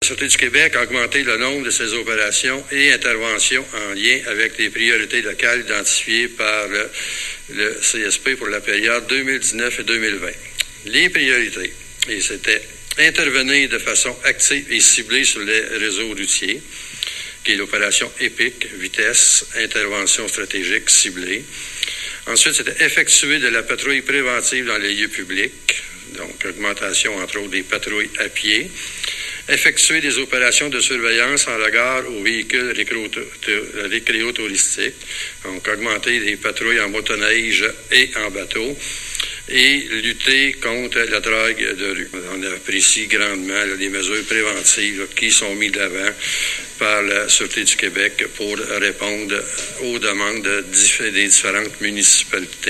Sûreté du Québec a augmenté le nombre de ses opérations et interventions en lien avec les priorités locales identifiées par le CSP pour la période 2019 et 2020. Les priorités, et c'était intervenir de façon active et ciblée sur les réseaux routiers, qui est l'opération EPIC, vitesse, intervention stratégique ciblée. Ensuite, c'était effectuer de la patrouille préventive dans les lieux publics, donc augmentation, entre autres, des patrouilles à pied. Effectuer des opérations de surveillance en regard aux véhicules récréotouristiques, donc augmenter les patrouilles en motoneige et en bateau, et lutter contre la drogue de rue. On apprécie grandement les mesures préventives qui sont mises de l'avant par la Sûreté du Québec pour répondre aux demandes des différentes municipalités.